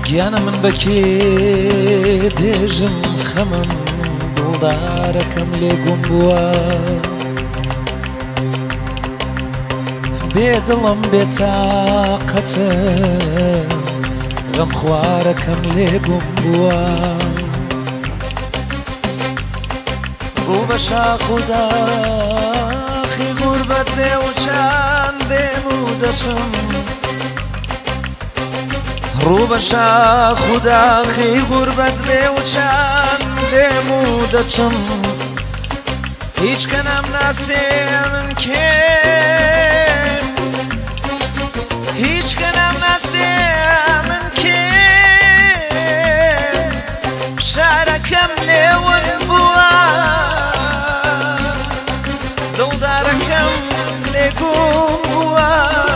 گیانە من بەکێ بێژم خەمم دڵدارەکەم لێ گوم بووە بێدڵم بێتاقەتە غەم خوارەکەم لێ گوم بووە ڕوو بە شاخ و داخی غوربەت بێ و چند بێم و دەچم ڕوو بە شاخ و داخی غوربەت بێ و چند بێم و دەچم هیچ کەنام ناسێ من کێ هیچ کەنام ناسێ من کێ شارەکەم لێون بووە دڵدارەکەم لێ گوم بووە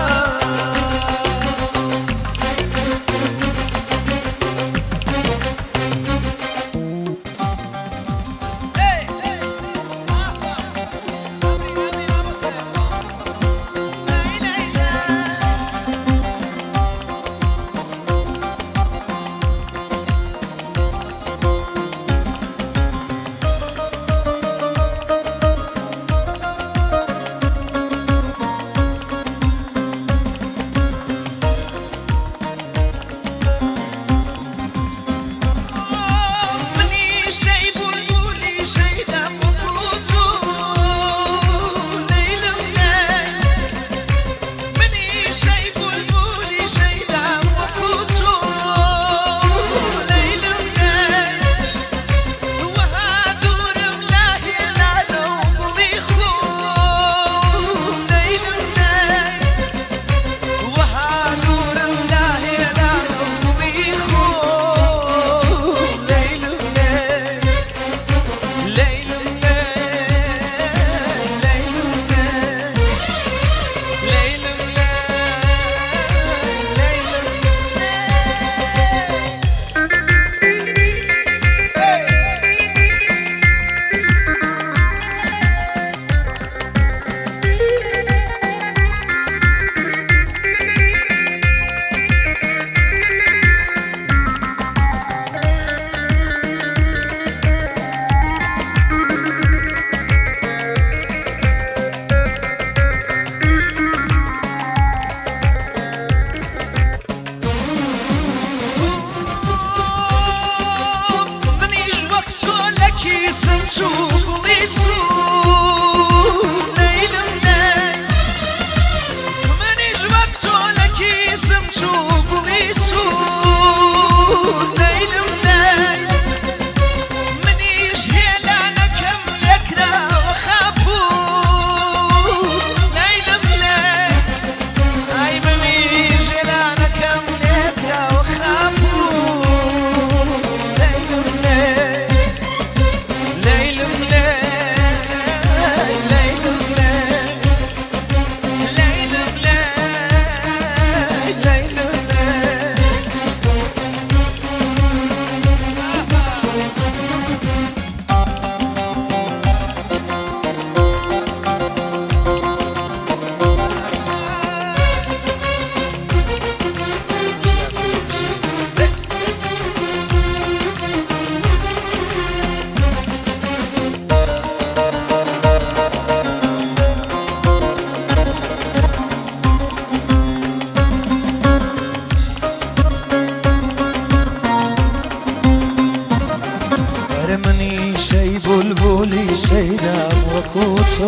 منی شی بلبلی شیدم وەکو تۆ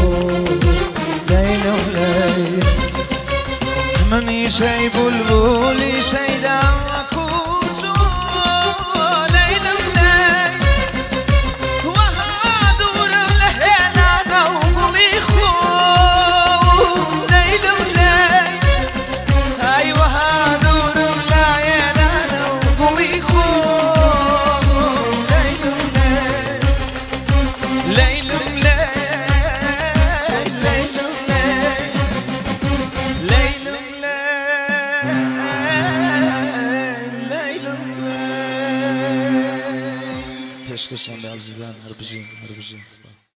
لەیلە و لەیل منی شی بلبلی شیدم وەکو تۆ لەیلە و لەیل وەها دوورم لە هێلانە و گوڵی خۆ لەیلە و لەیل ئای وەها دوورم لە هێلانە و گوڵی خۆ پێشکەشم بە عەزیزان هەر بژین سپاس.